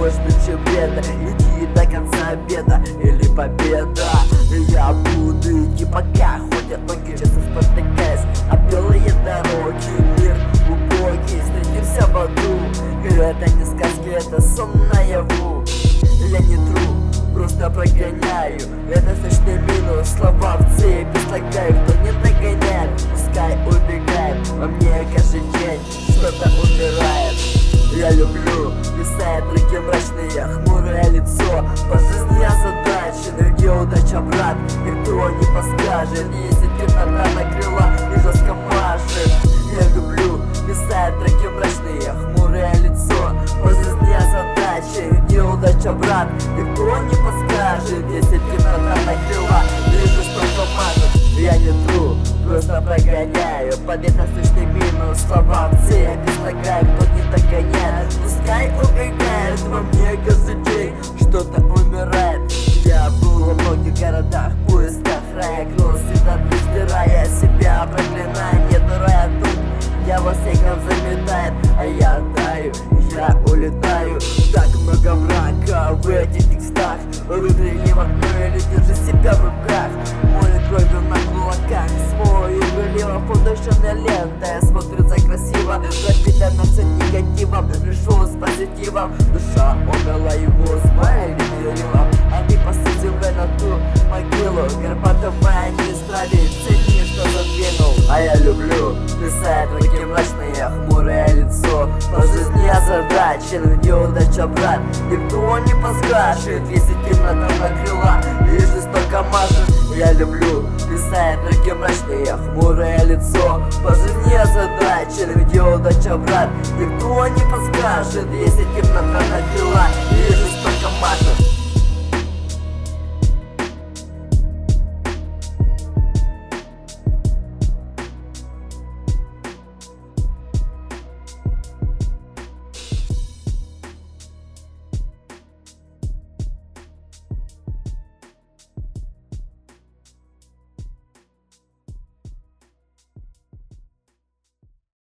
может быть, чем лето. Иди до конца обеда или победа. Я буду идти, пока ходят ноги, часто спотыкаясь о белые дороги. Мир убогий, встретимся в аду. Это не сказки, это сон наяву. Я не тру, просто прогоняю. Это сочный минус, слова в цепи слагаю. Кто не догоняет, пускай убегает. Во мне каждый день что-то умирает. Я люблю писать руки мрачные, хмурое лицо. По жизни озадачен, где удача, брат, никто не подскажет. Если темнота накрыла и жестко машет. Я люблю писать руки мрачные, хмурое лицо. По жизни озадачен, где удача, брат, никто не подскажет. Если темнота накрыла и жестко машет. Я не тру, просто прогоняю. Победа сущный минус, слова в цепи слагаю. Кто не догоняет, пускай убегает. Во мне каждый день что-то умирает. Я был во многих городах, в поисках рая. Гроз всегда стирая себя, проклиная. Нет рая тут, я во всяком заметает. А я таю, я улетаю. Так много мрака в этих текстах. Внутренне в окно или держи себя в руках. Море кровью на кулаках, свой влево фотошная лента. Смотрится красиво, пропитана все негативом. Пришел с позитивом, душа умерла, его звали дерева. А ты посадил на ту могилу. Горбатовая не исправит, цени, что задвинул. А я люблю писать руки мрачные, хмурое лицо. По жизни озадачен, где удача, брат, никто не подскажет. Если темнота накрыла и жестоко машет. Я люблю писать руки мрачные, хмурое лицо. По жизни озадачен, где удача, брат, никто не подскажет. Если темнота накрыла и жестоко машет.